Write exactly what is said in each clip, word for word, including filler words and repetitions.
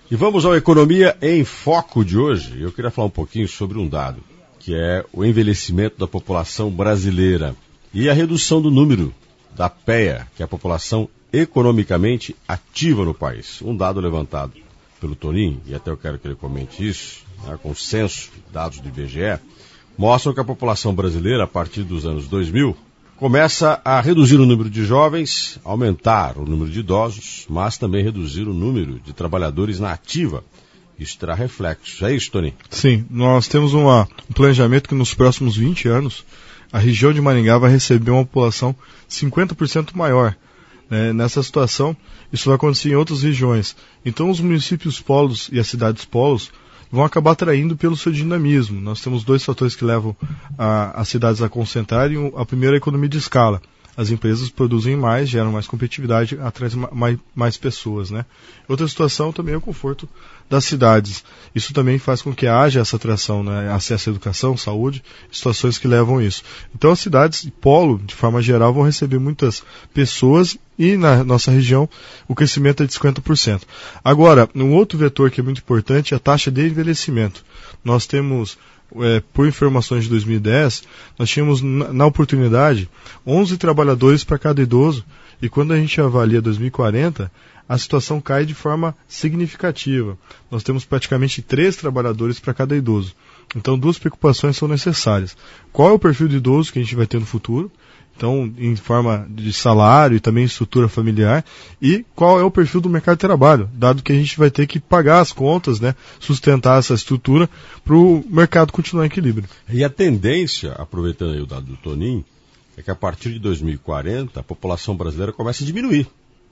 E vamos ao Economia em Foco de hoje. Eu queria falar um pouquinho sobre um dado, que é o envelhecimento da população brasileira e a redução do número da P E A, que é a população economicamente ativa no país. Um dado levantado pelo Toninho, e até eu quero que ele comente isso, né, com o censo, dados do I B G E, mostram que a população brasileira, a partir dos anos dois mil, começa a reduzir o número de jovens, aumentar o número de idosos, mas também reduzir o número de trabalhadores na ativa. Isso terá reflexos. É isso, Toninho? Sim, nós temos uma, um planejamento que nos próximos vinte anos, a região de Maringá vai receber uma população cinquenta por cento maior. É, nessa situação, isso vai acontecer em outras regiões. Então, os municípios polos e as cidades polos vão acabar atraindo pelo seu dinamismo. Nós temos dois fatores que levam a, as cidades a concentrarem. A primeira é a economia de escala. As empresas produzem mais, geram mais competitividade, atraem mais, mais pessoas, né? Outra situação também é o conforto das cidades. Isso também faz com que haja essa atração, né? Acesso à educação, saúde, situações que levam a isso. Então as cidades, polo, de forma geral, vão receber muitas pessoas e na nossa região o crescimento é de cinquenta por cento. Agora, um outro vetor que é muito importante é a taxa de envelhecimento. Nós temos... É, por informações de dois mil e dez, nós tínhamos na, na oportunidade onze trabalhadores para cada idoso, e quando a gente avalia dois mil e quarenta, a situação cai de forma significativa. Nós temos praticamente três trabalhadores para cada idoso. Então, duas preocupações são necessárias. Qual é o perfil de idoso que a gente vai ter no futuro? Então, em forma de salário e também estrutura familiar, e qual é o perfil do mercado de trabalho, dado que a gente vai ter que pagar as contas, né, sustentar essa estrutura para o mercado continuar em equilíbrio. E a tendência, aproveitando aí o dado do Toninho, é que a partir de dois mil e quarenta a população brasileira comece a diminuir.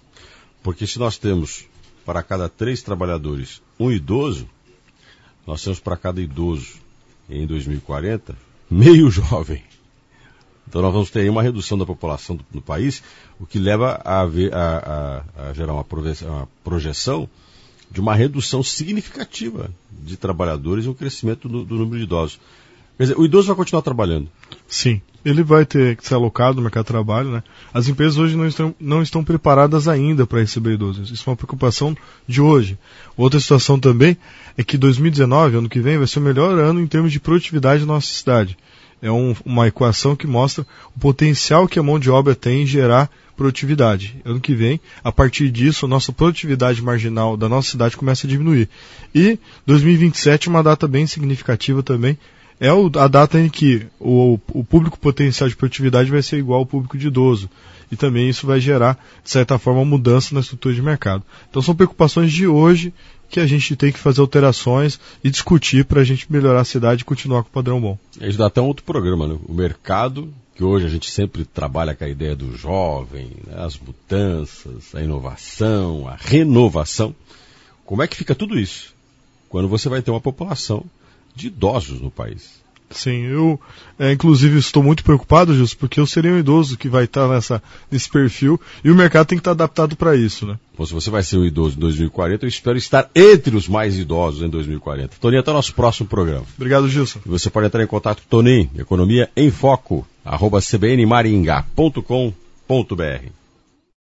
Porque se nós temos para cada três trabalhadores um idoso, nós temos para cada idoso em dois mil e quarenta meio jovem. Então nós vamos ter aí uma redução da população do, do país, o que leva a, ver, a, a, a gerar uma, proje, uma projeção de uma redução significativa de trabalhadores e um crescimento do, do número de idosos. Quer dizer, o idoso vai continuar trabalhando. Sim, ele vai ter que ser alocado no mercado de trabalho, né? As empresas hoje não estão, não estão preparadas ainda para receber idosos. Isso é uma preocupação de hoje. Outra situação também é que dois mil e dezenove, ano que vem, vai ser o melhor ano em termos de produtividade da nossa cidade. É um, uma equação que mostra o potencial que a mão de obra tem em gerar produtividade. Ano que vem, a partir disso, a nossa produtividade marginal da nossa cidade começa a diminuir. E dois mil e vinte e sete, uma data bem significativa também, é o, a data em que o, o público potencial de produtividade vai ser igual ao público de idoso. E também isso vai gerar, de certa forma, uma mudança na estrutura de mercado. Então são preocupações de hoje que a gente tem que fazer alterações e discutir para a gente melhorar a cidade e continuar com o padrão bom. Isso dá até um outro programa, né? O mercado, que hoje a gente sempre trabalha com a ideia do jovem, né? As mudanças, a inovação, a renovação. Como é que fica tudo isso quando você vai ter uma população de idosos no país? Sim, eu é, inclusive estou muito preocupado, Justo, porque eu serei um idoso que vai estar nessa, nesse perfil e o mercado tem que estar adaptado para isso, né? Bom, se você vai ser um idoso em dois mil e quarenta, eu espero estar entre os mais idosos em dois mil e quarenta. Toninho, até o nosso próximo programa. Obrigado, Gilson. Você pode entrar em contato com o Toninho, Economia em Foco, arroba c b n maringá ponto com ponto b r.